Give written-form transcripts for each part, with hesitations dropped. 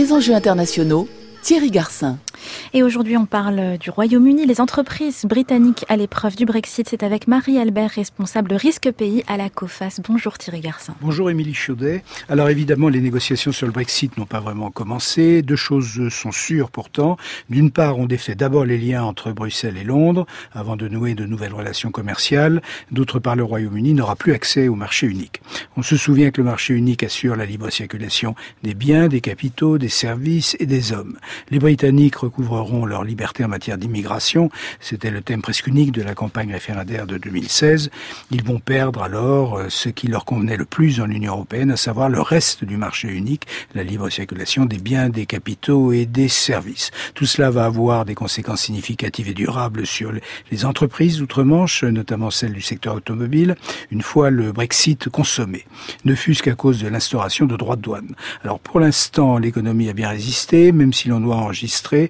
Les enjeux internationaux, Thierry Garcin. Et aujourd'hui, on parle du Royaume-Uni. Les entreprises britanniques à l'épreuve du Brexit. C'est avec Marie-Albert, responsable risque pays à la COFAS. Bonjour Thierry Garcin. Bonjour Émilie Chaudet. Alors évidemment, les négociations sur le Brexit n'ont pas vraiment commencé. Deux choses sont sûres pourtant. D'une part, on défait d'abord les liens entre Bruxelles et Londres avant de nouer de nouvelles relations commerciales. D'autre part, le Royaume-Uni n'aura plus accès au marché unique. On se souvient que le marché unique assure la libre circulation des biens, des capitaux, des services et des hommes. Les Britanniques recouvreront leur liberté en matière d'immigration. C'était le thème presque unique de la campagne référendaire de 2016. Ils vont perdre alors ce qui leur convenait le plus dans l'Union européenne, à savoir le reste du marché unique, la libre circulation des biens, des capitaux et des services. Tout cela va avoir des conséquences significatives et durables sur les entreprises d'outre-Manche, notamment celles du secteur automobile, une fois le Brexit consommé, ne fût-ce qu'à cause de l'instauration de droits de douane. Alors pour l'instant, l'économie a bien résisté, même si l'on doit enregistrer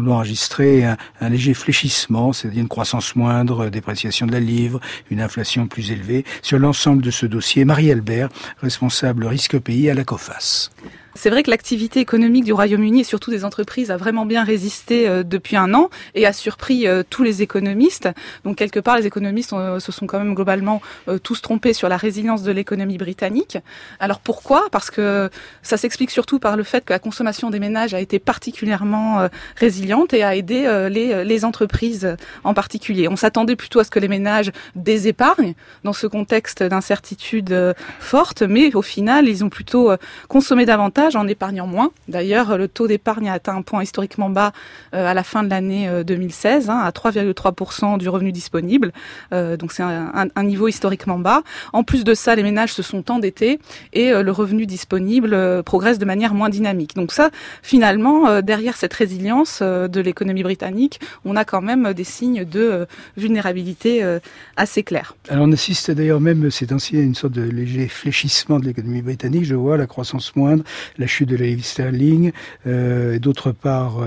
un léger fléchissement, c'est-à-dire une croissance moindre, dépréciation de la livre, une inflation plus élevée. Sur l'ensemble de ce dossier, Marie-Albert, responsable risque pays à la COFAS. C'est vrai que l'activité économique du Royaume-Uni et surtout des entreprises a vraiment bien résisté depuis un an et a surpris tous les économistes. Donc quelque part, les économistes se sont quand même globalement tous trompés sur la résilience de l'économie britannique. Alors pourquoi ? Parce que ça s'explique surtout par le fait que la consommation des ménages a été particulièrement résiliente et a aidé les entreprises en particulier. On s'attendait plutôt à ce que les ménages désépargnent dans ce contexte d'incertitude forte, mais au final, ils ont plutôt consommé davantage en épargnant moins. D'ailleurs, le taux d'épargne a atteint un point historiquement bas à la fin de l'année 2016, à 3,3% du revenu disponible. Donc c'est un niveau historiquement bas. En plus de ça, les ménages se sont endettés et le revenu disponible progresse de manière moins dynamique. Donc ça, finalement, derrière cette résilience de l'économie britannique, on a quand même des signes de vulnérabilité assez clairs. Alors on assiste d'ailleurs même ces temps-ci à une sorte de léger fléchissement de l'économie britannique. Je vois la croissance moindre, la chute de la livre sterling, et d'autre part,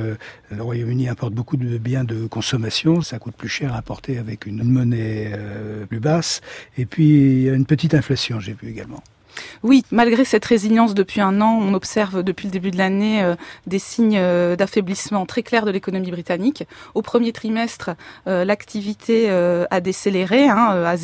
le Royaume-Uni importe beaucoup de biens de consommation, ça coûte plus cher à importer avec une monnaie plus basse, et puis il y a une petite inflation, j'ai vu également. Oui, malgré cette résilience depuis un an, on observe depuis le début de l'année des signes d'affaiblissement très clairs de l'économie britannique. Au premier trimestre, l'activité a décéléré à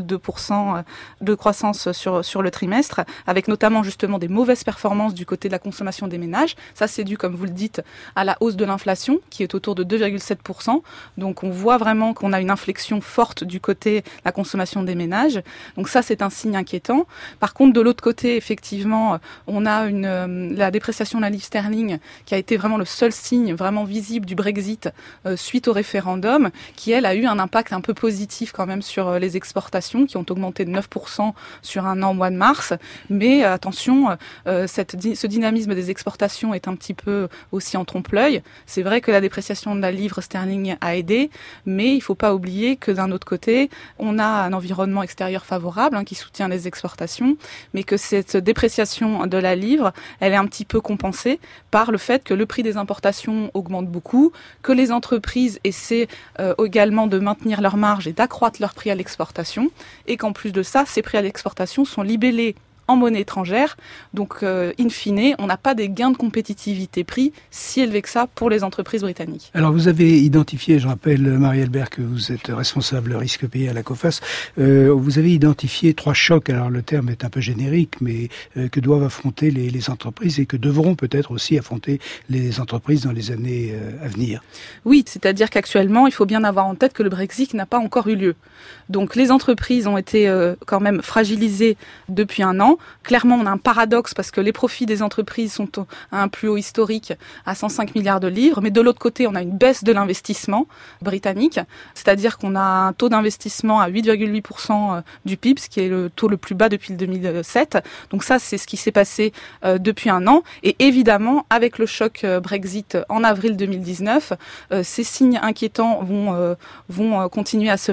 0,2% de croissance sur le trimestre, avec notamment justement des mauvaises performances du côté de la consommation des ménages. Ça, c'est dû, comme vous le dites, à la hausse de l'inflation, qui est autour de 2,7%. Donc on voit vraiment qu'on a une inflexion forte du côté de la consommation des ménages. Donc ça, c'est un signe inquiétant. Par contre, de l'autre côté, effectivement, on a la dépréciation de la livre sterling qui a été vraiment le seul signe vraiment visible du Brexit suite au référendum, qui, elle, a eu un impact un peu positif quand même sur les exportations, qui ont augmenté de 9% sur un an au mois de mars. Mais attention, ce dynamisme des exportations est un petit peu aussi en trompe-l'œil. C'est vrai que la dépréciation de la livre sterling a aidé, mais il ne faut pas oublier que d'un autre côté, on a un environnement extérieur favorable qui soutient les exportations, mais que cette dépréciation de la livre, elle est un petit peu compensée par le fait que le prix des importations augmente beaucoup, que les entreprises essaient également de maintenir leurs marges et d'accroître leurs prix à l'exportation, et qu'en plus de ça, ces prix à l'exportation sont libellés en monnaie étrangère. Donc, in fine, on n'a pas des gains de compétitivité prix si élevés que ça pour les entreprises britanniques. Alors, vous avez identifié, je rappelle, Marie-Albert, que vous êtes responsable risque pays à la COFAS, vous avez identifié 3 chocs. Alors, le terme est un peu générique, mais que doivent affronter les entreprises et que devront peut-être aussi affronter les entreprises dans les années à venir. Oui, c'est-à-dire qu'actuellement, il faut bien avoir en tête que le Brexit n'a pas encore eu lieu. Donc, les entreprises ont été quand même fragilisées depuis un an. Clairement, on a un paradoxe parce que les profits des entreprises sont à un plus haut historique, à 105 milliards de livres, mais de l'autre côté, on a une baisse de l'investissement britannique, c'est-à-dire qu'on a un taux d'investissement à 8,8% du PIB, ce qui est le taux le plus bas depuis le 2007. Donc ça, c'est ce qui s'est passé depuis un an. Et évidemment, avec le choc Brexit en avril 2019, ces signes inquiétants vont continuer à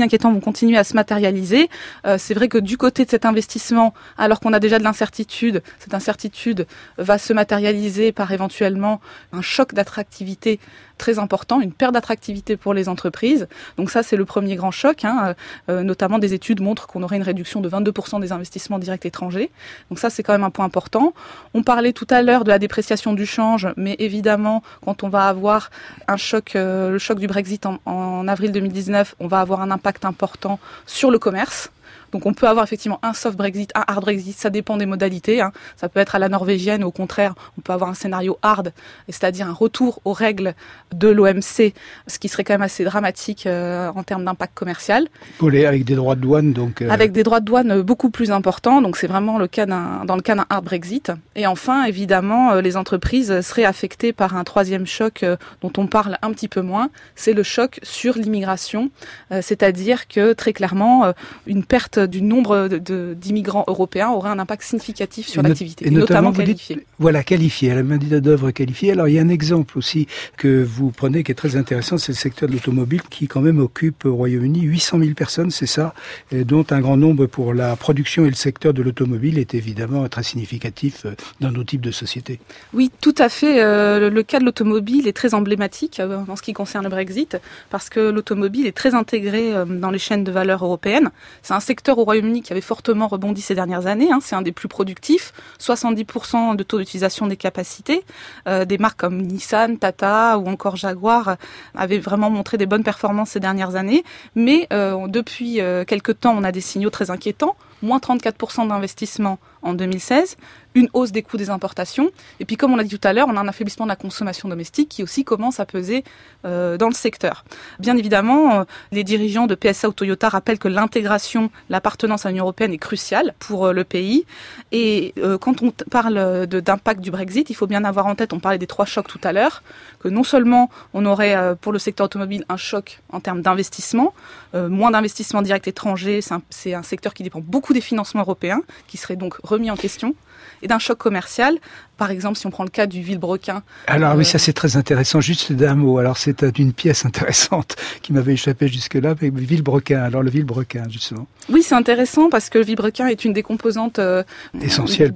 se matérialiser. C'est vrai que du côté de cet investissement, alors qu'on a déjà de l'incertitude, cette incertitude va se matérialiser par éventuellement un choc d'attractivité très important, une perte d'attractivité pour les entreprises. Donc ça, c'est le premier grand choc. Notamment, des études montrent qu'on aurait une réduction de 22% des investissements directs étrangers. Donc ça, c'est quand même un point important. On parlait tout à l'heure de la dépréciation du change, mais évidemment, quand on va avoir un choc, le choc du Brexit en avril 2019, on va avoir un impact important sur le commerce. Donc on peut avoir effectivement un soft Brexit, un hard Brexit, ça dépend des modalités. Ça peut être à la norvégienne, ou au contraire, on peut avoir un scénario hard, c'est-à-dire un retour aux règles de l'OMC, ce qui serait quand même assez dramatique en termes d'impact commercial. Avec des droits de douane, donc. Avec des droits de douane beaucoup plus importants, donc c'est vraiment dans le cas d'un hard Brexit. Et enfin, évidemment, les entreprises seraient affectées par un troisième choc dont on parle un petit peu moins, c'est le choc sur l'immigration, c'est-à-dire que très clairement, une perte du nombre d'immigrants européens aurait un impact significatif sur l'activité, et notamment qualifiée. Voilà, qualifiée, la main d'œuvre qualifiée. Alors il y a un exemple aussi que vous prenez qui est très intéressant, c'est le secteur de l'automobile qui quand même occupe au Royaume-Uni 800 000 personnes, c'est ça, dont un grand nombre pour la production, et le secteur de l'automobile est évidemment très significatif dans nos types de sociétés. Oui, tout à fait. Le cas de l'automobile est très emblématique en ce qui concerne le Brexit, parce que l'automobile est très intégré dans les chaînes de valeur européennes. C'est un secteur au Royaume-Uni qui avait fortement rebondi ces dernières années. C'est un des plus productifs, 70% de taux d'utilisation des capacités. Des marques comme Nissan, Tata ou encore Jaguar avaient vraiment montré des bonnes performances ces dernières années. Mais depuis quelques temps, on a des signaux très inquiétants. Moins 34% d'investissement en 2016, une hausse des coûts des importations, et puis comme on l'a dit tout à l'heure, on a un affaiblissement de la consommation domestique qui aussi commence à peser dans le secteur. Bien évidemment, les dirigeants de PSA ou Toyota rappellent que l'intégration, l'appartenance à l'Union européenne est cruciale pour le pays, et quand on parle d'impact du Brexit, il faut bien avoir en tête, on parlait des 3 chocs tout à l'heure, que non seulement on aurait pour le secteur automobile un choc en termes d'investissement, moins d'investissement direct étranger, c'est un secteur qui dépend beaucoup des financements européens, qui seraient donc remis en question, et d'un choc commercial. Par exemple, si on prend le cas du vilebrequin. Alors oui, ça c'est très intéressant. Juste d'un mot. Alors c'est une pièce intéressante qui m'avait échappé jusque-là. Mais vilebrequin. Alors le vilebrequin, justement. Oui, c'est intéressant parce que le vilebrequin est une des composantes essentielles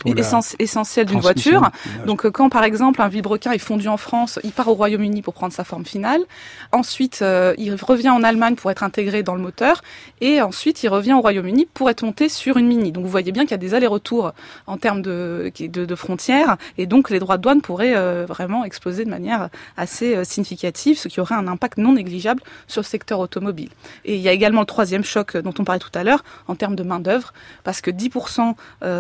d'une voiture. Donc quand par exemple un vilebrequin est fondu en France, il part au Royaume-Uni pour prendre sa forme finale. Ensuite, il revient en Allemagne pour être intégré dans le moteur. Et ensuite, il revient au Royaume-Uni pour être monté sur une Mini. Donc vous voyez bien qu'il y a des allers-retours en termes de frontières. Et donc les droits de douane pourraient vraiment exploser de manière assez significative, ce qui aurait un impact non négligeable sur le secteur automobile. Et il y a également le troisième choc dont on parlait tout à l'heure, en termes de main-d'œuvre, parce que 10%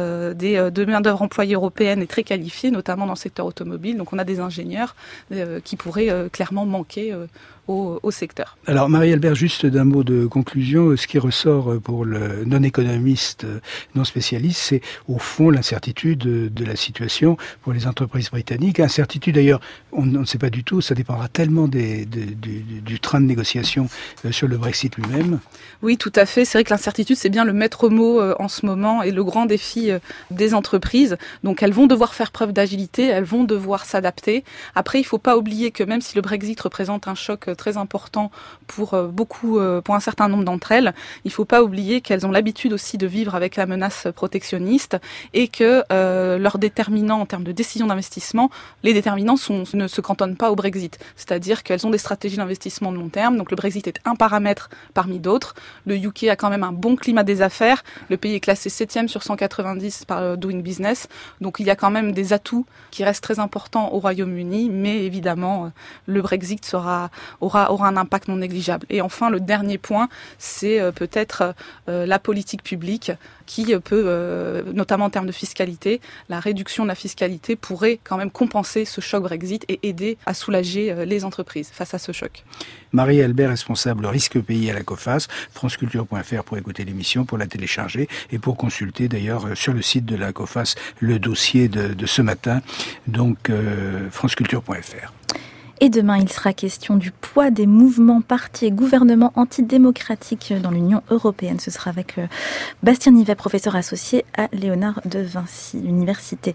de main-d'œuvre employée européenne est très qualifiée, notamment dans le secteur automobile. Donc on a des ingénieurs qui pourraient clairement manquer au secteur. Alors Marie-Albert, juste d'un mot de conclusion, ce qui ressort pour le non-économiste, non-spécialiste, c'est au fond l'incertitude de la situation pour les entreprises britanniques. Incertitude d'ailleurs, on ne sait pas du tout, ça dépendra tellement du train de négociation sur le Brexit lui-même. Oui, tout à fait. C'est vrai que l'incertitude, c'est bien le maître mot en ce moment et le grand défi des entreprises. Donc elles vont devoir faire preuve d'agilité, elles vont devoir s'adapter. Après, il ne faut pas oublier que même si le Brexit représente un choc très important pour pour un certain nombre d'entre elles, il ne faut pas oublier qu'elles ont l'habitude aussi de vivre avec la menace protectionniste et que leurs déterminants en termes de décision d'investissement, les déterminants ne se cantonnent pas au Brexit. C'est-à-dire qu'elles ont des stratégies d'investissement de long terme. Donc le Brexit est un paramètre parmi d'autres. Le UK a quand même un bon climat des affaires. Le pays est classé 7e sur 190 par Doing Business. Donc il y a quand même des atouts qui restent très importants au Royaume-Uni, mais évidemment le Brexit aura un impact non négligeable. Et enfin, le dernier point, c'est peut-être la politique publique qui peut, notamment en termes de fiscalité, la réduction de la fiscalité pourrait quand même compenser ce choc Brexit et aider à soulager les entreprises face à ce choc. Marie-Albert, responsable risque pays à la COFAS, franceculture.fr pour écouter l'émission, pour la télécharger et pour consulter d'ailleurs sur le site de la COFAS le dossier de ce matin, donc franceculture.fr. Et demain, il sera question du poids des mouvements, partis et gouvernements antidémocratiques dans l'Union européenne. Ce sera avec Bastien Nivet, professeur associé à Léonard de Vinci Université.